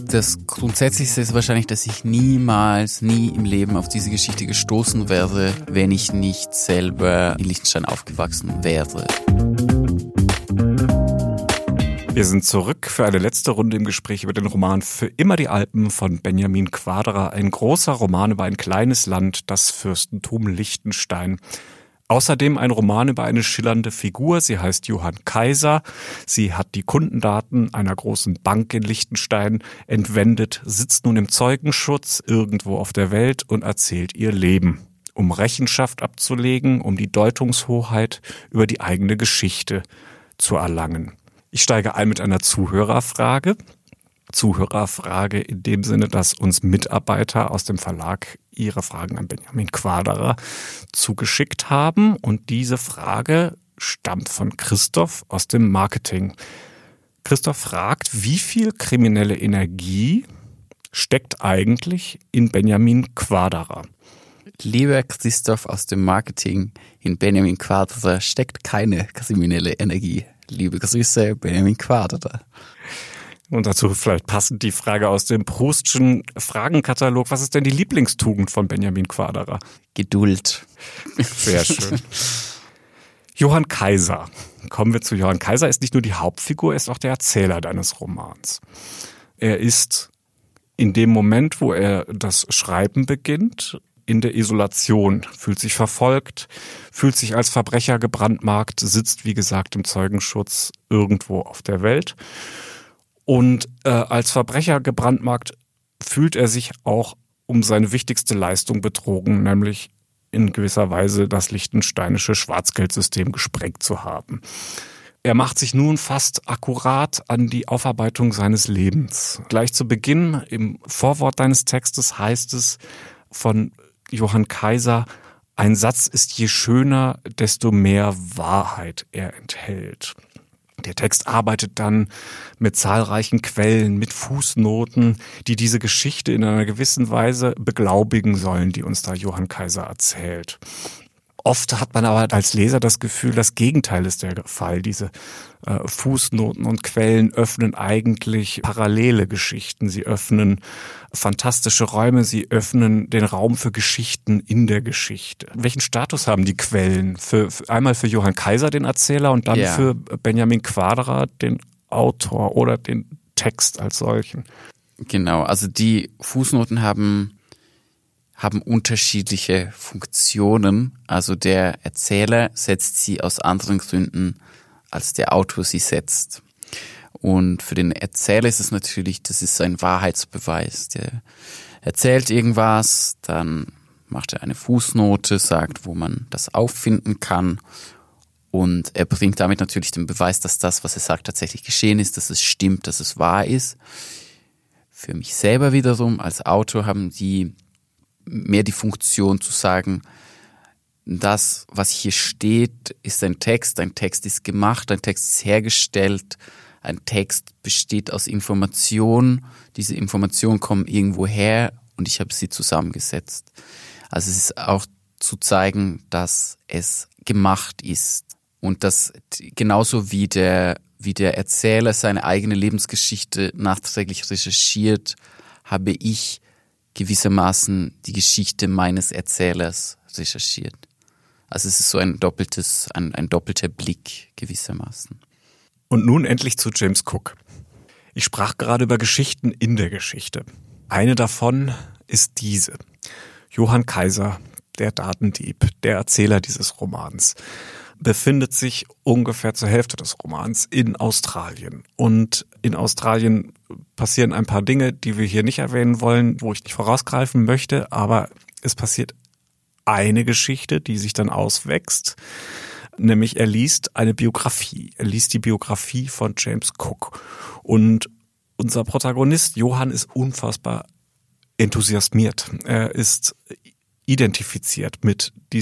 Das Grundsätzlichste ist wahrscheinlich, dass ich nie im Leben auf diese Geschichte gestoßen wäre, wenn ich nicht selber in Liechtenstein aufgewachsen wäre. Wir sind zurück für eine letzte Runde im Gespräch über den Roman Für immer die Alpen von Benjamin Quadra. Ein großer Roman über ein kleines Land, das Fürstentum Liechtenstein. Außerdem ein Roman über eine schillernde Figur. Sie heißt Johann Kaiser. Sie hat die Kundendaten einer großen Bank in Liechtenstein entwendet, sitzt nun im Zeugenschutz irgendwo auf der Welt und erzählt ihr Leben, um Rechenschaft abzulegen, um die Deutungshoheit über die eigene Geschichte zu erlangen. Ich steige ein mit einer Zuhörerfrage. Zuhörerfrage in dem Sinne, dass uns Mitarbeiter aus dem Verlag ihre Fragen an Benjamin Quadra zugeschickt haben. Und diese Frage stammt von Christoph aus dem Marketing. Christoph fragt, wie viel kriminelle Energie steckt eigentlich in Benjamin Quadra? Lieber Christoph aus dem Marketing, in Benjamin Quadra steckt keine kriminelle Energie. Liebe Grüße, Benjamin Quadra. Und dazu vielleicht passend die Frage aus dem Proustschen Fragenkatalog. Was ist denn die Lieblingstugend von Benjamin Quadra? Geduld. Sehr schön. Johann Kaiser. Kommen wir zu Johann Kaiser. Ist nicht nur die Hauptfigur, er ist auch der Erzähler deines Romans. Er ist in dem Moment, wo er das Schreiben beginnt, in der Isolation, fühlt sich verfolgt, fühlt sich als Verbrecher gebrandmarkt, sitzt, wie gesagt, im Zeugenschutz irgendwo auf der Welt. Und als Verbrecher gebrandmarkt fühlt er sich auch um seine wichtigste Leistung betrogen, nämlich in gewisser Weise das liechtensteinische Schwarzgeldsystem gesprengt zu haben. Er macht sich nun fast akkurat an die Aufarbeitung seines Lebens. Gleich zu Beginn, im Vorwort deines Textes, heißt es von Johann Kaiser, ein Satz ist je schöner, desto mehr Wahrheit er enthält. Der Text arbeitet dann mit zahlreichen Quellen, mit Fußnoten, die diese Geschichte in einer gewissen Weise beglaubigen sollen, die uns da Johann Kaiser erzählt. Oft hat man aber als Leser das Gefühl, das Gegenteil ist der Fall. Diese Fußnoten und Quellen öffnen eigentlich parallele Geschichten. Sie öffnen fantastische Räume, sie öffnen den Raum für Geschichten in der Geschichte. Welchen Status haben die Quellen? Einmal für Johann Kaiser, den Erzähler, und dann für Benjamin Quadra, den Autor oder den Text als solchen? Genau, also die Fußnoten haben unterschiedliche Funktionen. Also der Erzähler setzt sie aus anderen Gründen, als der Autor sie setzt. Und für den Erzähler ist es natürlich, das ist ein Wahrheitsbeweis. Der erzählt irgendwas, dann macht er eine Fußnote, sagt, wo man das auffinden kann. Und er bringt damit natürlich den Beweis, dass das, was er sagt, tatsächlich geschehen ist, dass es stimmt, dass es wahr ist. Für mich selber wiederum als Autor haben die mehr die Funktion zu sagen, das, was hier steht, ist ein Text ist gemacht, ein Text ist hergestellt, ein Text besteht aus Informationen, diese Informationen kommen irgendwo her und ich habe sie zusammengesetzt. Also es ist auch zu zeigen, dass es gemacht ist und dass genauso wie der Erzähler seine eigene Lebensgeschichte nachträglich recherchiert, habe ich gewissermaßen die Geschichte meines Erzählers recherchiert. Also es ist so ein doppelter Blick gewissermaßen. Und nun endlich zu James Cook. Ich sprach gerade über Geschichten in der Geschichte. Eine davon ist diese. Johann Kaiser, der Datendieb, der Erzähler dieses Romans, befindet sich ungefähr zur Hälfte des Romans in Australien. Und in Australien passieren ein paar Dinge, die wir hier nicht erwähnen wollen, wo ich nicht vorausgreifen möchte, aber es passiert eine Geschichte, die sich dann auswächst, nämlich er liest eine Biografie. Er liest die Biografie von James Cook. Und unser Protagonist Johann ist unfassbar enthusiasmiert. Er ist identifiziert mit diesem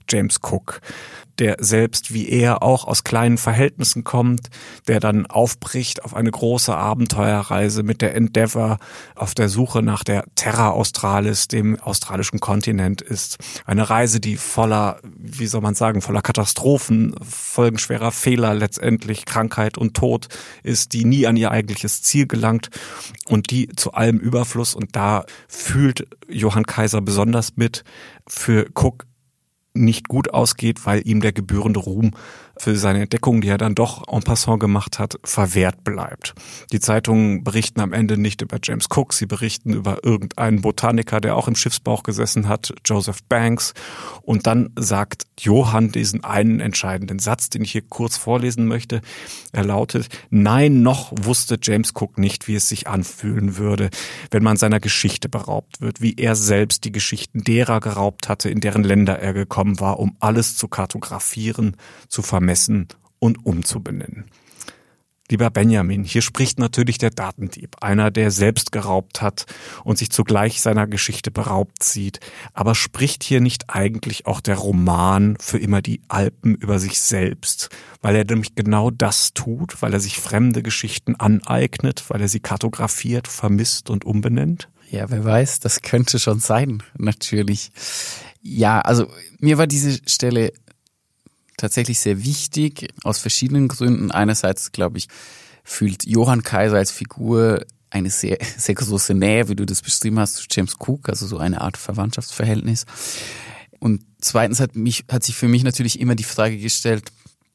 James Cook, der selbst wie er auch aus kleinen Verhältnissen kommt, der dann aufbricht auf eine große Abenteuerreise mit der Endeavour auf der Suche nach der Terra Australis, dem australischen Kontinent ist. Eine Reise, die voller, wie soll man sagen, voller Katastrophen, folgenschwerer Fehler, letztendlich Krankheit und Tod ist, die nie an ihr eigentliches Ziel gelangt und die zu allem Überfluss, und da fühlt Johann Kaiser besonders mit, für Cook nicht gut ausgeht, weil ihm der gebührende Ruhm für seine Entdeckung, die er dann doch en passant gemacht hat, verwehrt bleibt. Die Zeitungen berichten am Ende nicht über James Cook, sie berichten über irgendeinen Botaniker, der auch im Schiffsbauch gesessen hat, Joseph Banks. Und dann sagt Johann diesen einen entscheidenden Satz, den ich hier kurz vorlesen möchte. Er lautet: Nein, noch wusste James Cook nicht, wie es sich anfühlen würde, wenn man seiner Geschichte beraubt wird, wie er selbst die Geschichten derer geraubt hatte, in deren Länder er gekommen war, um alles zu kartografieren, zu vermessen und umzubenennen. Lieber Benjamin, hier spricht natürlich der Datendieb, einer, der selbst geraubt hat und sich zugleich seiner Geschichte beraubt sieht. Aber spricht hier nicht eigentlich auch der Roman für immer die Alpen über sich selbst, weil er nämlich genau das tut, weil er sich fremde Geschichten aneignet, weil er sie kartografiert, vermisst und umbenennt? Ja, wer weiß, das könnte schon sein, natürlich. Ja, also mir war diese Stelle tatsächlich sehr wichtig, aus verschiedenen Gründen. Einerseits, glaube ich, fühlt Johann Kaiser als Figur eine sehr, sehr große Nähe, wie du das beschrieben hast, zu James Cook, also so eine Art Verwandtschaftsverhältnis. Und zweitens hat sich für mich natürlich immer die Frage gestellt,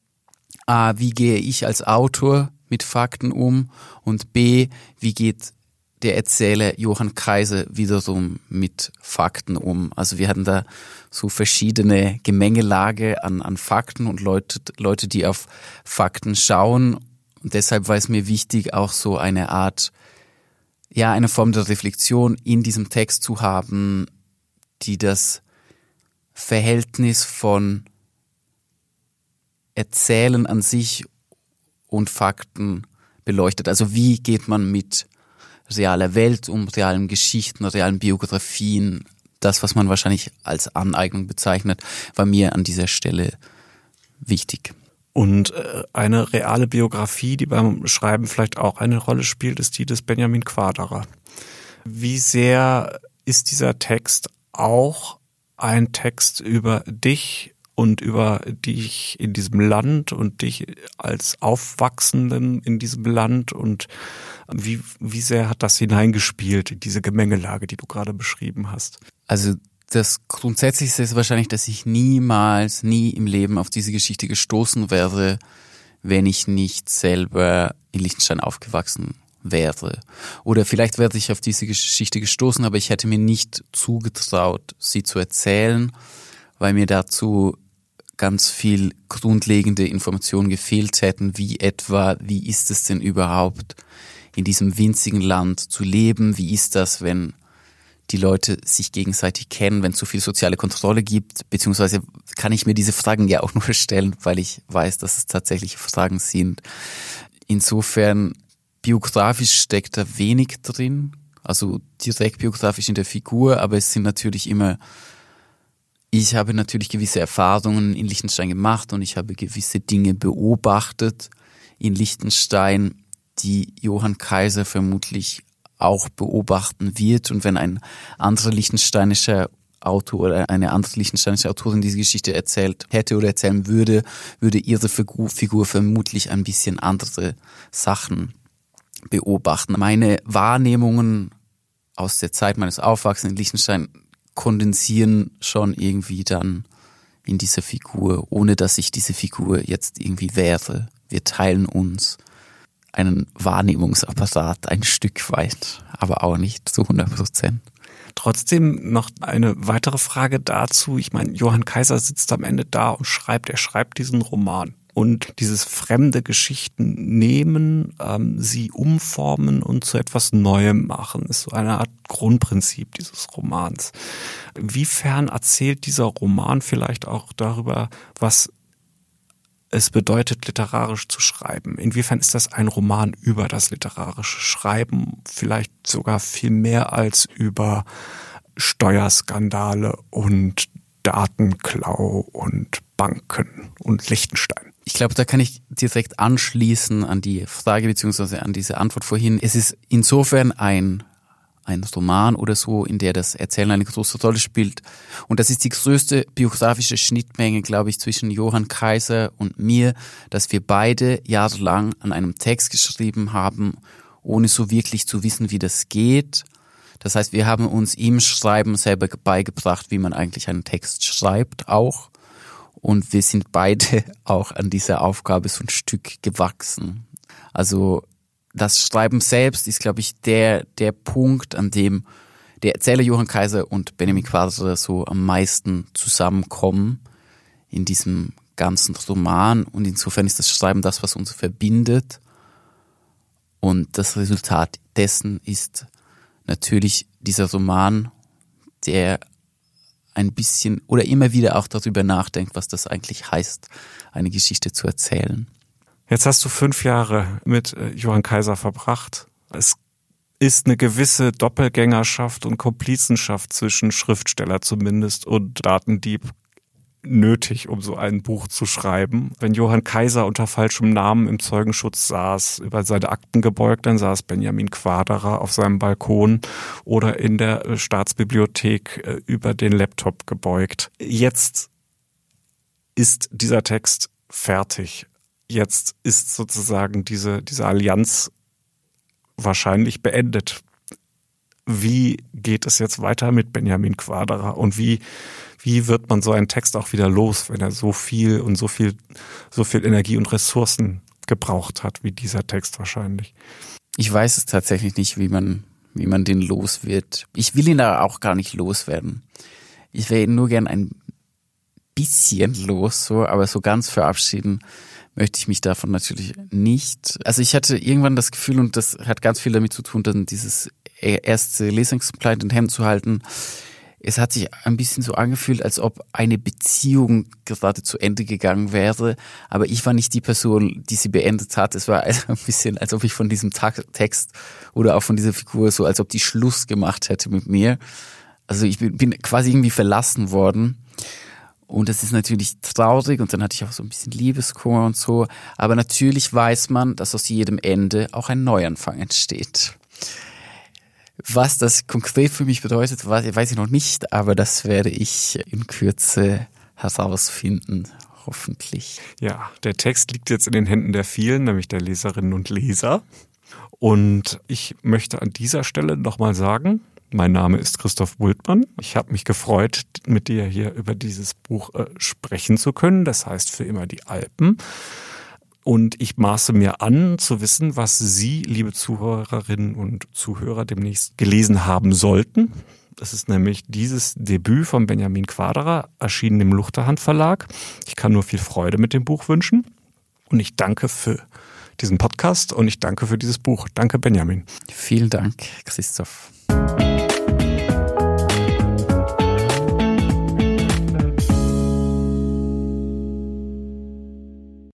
A, wie gehe ich als Autor mit Fakten um? Und B, wie geht der Erzähler Johann Kaiser wiederum mit Fakten um? Also wir hatten da so verschiedene Gemengelage an Fakten und Leute, die auf Fakten schauen. Und deshalb war es mir wichtig, auch so eine Art, ja, eine Form der Reflexion in diesem Text zu haben, die das Verhältnis von Erzählen an sich und Fakten beleuchtet. Also wie geht man mit realer Welt um, realen Geschichten, realen Biografien, das, was man wahrscheinlich als Aneignung bezeichnet, war mir an dieser Stelle wichtig. Und eine reale Biografie, die beim Schreiben vielleicht auch eine Rolle spielt, ist die des Benjamin Quaderer. Wie sehr ist dieser Text auch ein Text über dich und über dich in diesem Land und dich als Aufwachsenden in diesem Land, und wie sehr hat das hineingespielt in diese Gemengelage, die du gerade beschrieben hast? Also das Grundsätzlichste ist wahrscheinlich, dass ich nie im Leben auf diese Geschichte gestoßen wäre, wenn ich nicht selber in Liechtenstein aufgewachsen wäre. Oder vielleicht wäre ich auf diese Geschichte gestoßen, aber ich hätte mir nicht zugetraut, sie zu erzählen, weil mir dazu ganz viel grundlegende Informationen gefehlt hätten, wie ist es denn überhaupt, in diesem winzigen Land zu leben? Wie ist das, wenn die Leute sich gegenseitig kennen, wenn es so viel soziale Kontrolle gibt? Beziehungsweise kann ich mir diese Fragen ja auch nur stellen, weil ich weiß, dass es tatsächlich Fragen sind. Insofern, biografisch steckt da wenig drin, also direkt biografisch in der Figur, aber es sind natürlich immer, ich habe natürlich gewisse Erfahrungen in Liechtenstein gemacht und ich habe gewisse Dinge beobachtet in Liechtenstein, die Johann Kaiser vermutlich auch beobachten wird. Und wenn ein anderer liechtensteinischer Autor oder eine andere liechtensteinische Autorin diese Geschichte erzählt hätte oder erzählen würde, würde ihre Figur vermutlich ein bisschen andere Sachen beobachten. Meine Wahrnehmungen aus der Zeit meines Aufwachsens in Liechtenstein kondensieren schon irgendwie dann in dieser Figur, ohne dass ich diese Figur jetzt irgendwie wäre. Wir teilen uns einen Wahrnehmungsapparat ein Stück weit, aber auch nicht zu 100%. Trotzdem noch eine weitere Frage dazu. Ich meine, Johann Kaiser sitzt am Ende da und er schreibt diesen Roman. Und dieses fremde Geschichten nehmen, sie umformen und zu etwas Neuem machen, ist so eine Art Grundprinzip dieses Romans. Inwiefern erzählt dieser Roman vielleicht auch darüber, was es bedeutet, literarisch zu schreiben? Inwiefern ist das ein Roman über das literarische Schreiben, vielleicht sogar viel mehr als über Steuerskandale und Datenklau und Banken und Liechtenstein. Ich glaube, da kann ich direkt anschließen an die Frage bzw. an diese Antwort vorhin. Es ist insofern ein Roman oder so, in der das Erzählen eine große Rolle spielt. Und das ist die größte biografische Schnittmenge, glaube ich, zwischen Johann Kaiser und mir, dass wir beide jahrelang an einem Text geschrieben haben, ohne so wirklich zu wissen, wie das geht. Das heißt, wir haben uns im Schreiben selber beigebracht, wie man eigentlich einen Text schreibt auch. Und wir sind beide auch an dieser Aufgabe so ein Stück gewachsen. Also das Schreiben selbst ist, glaube ich, der Punkt, an dem der Erzähler Johann Kaiser und Benjamin Quadra so am meisten zusammenkommen in diesem ganzen Roman. Und insofern ist das Schreiben das, was uns verbindet. Und das Resultat dessen ist natürlich dieser Roman, der ein bisschen oder immer wieder auch darüber nachdenkt, was das eigentlich heißt, eine Geschichte zu erzählen. Jetzt hast du 5 Jahre mit Johann Kaiser verbracht. Es ist eine gewisse Doppelgängerschaft und Komplizenschaft zwischen Schriftsteller zumindest und Datendieb nötig, um so ein Buch zu schreiben. Wenn Johann Kaiser unter falschem Namen im Zeugenschutz saß, über seine Akten gebeugt, dann saß Benjamin Quadra auf seinem Balkon oder in der Staatsbibliothek über den Laptop gebeugt. Jetzt ist dieser Text fertig. Jetzt ist sozusagen diese Allianz wahrscheinlich beendet. Wie geht es jetzt weiter mit Benjamin Quadra und wie wird man so einen Text auch wieder los, wenn er so viel Energie und Ressourcen gebraucht hat, wie dieser Text wahrscheinlich? Ich weiß es tatsächlich nicht, wie man den los wird. Ich will ihn da auch gar nicht loswerden. Ich will ihn nur gern ein bisschen los, so, aber so ganz verabschieden möchte ich mich davon natürlich nicht. Also ich hatte irgendwann das Gefühl, und das hat ganz viel damit zu tun, dann dieses erste Lesungsexemplar in den Händen zu halten. Es hat sich ein bisschen so angefühlt, als ob eine Beziehung gerade zu Ende gegangen wäre, aber ich war nicht die Person, die sie beendet hat. Es war also ein bisschen, als ob ich von diesem Text oder auch von dieser Figur so, als ob die Schluss gemacht hätte mit mir. Also ich bin quasi irgendwie verlassen worden. Und das ist natürlich traurig und dann hatte ich auch so ein bisschen Liebeskummer und so. Aber natürlich weiß man, dass aus jedem Ende auch ein Neuanfang entsteht. Was das konkret für mich bedeutet, weiß ich noch nicht, aber das werde ich in Kürze herausfinden, hoffentlich. Ja, der Text liegt jetzt in den Händen der vielen, nämlich der Leserinnen und Leser. Und ich möchte an dieser Stelle nochmal sagen, mein Name ist Christoph Bultmann. Ich habe mich gefreut, mit dir hier über dieses Buch sprechen zu können. Das heißt für immer die Alpen. Und ich maße mir an, zu wissen, was Sie, liebe Zuhörerinnen und Zuhörer, demnächst gelesen haben sollten. Das ist nämlich dieses Debüt von Benjamin Quadra, erschienen im Luchterhand Verlag. Ich kann nur viel Freude mit dem Buch wünschen. Und ich danke für diesen Podcast und ich danke für dieses Buch. Danke, Benjamin. Vielen Dank, Christoph.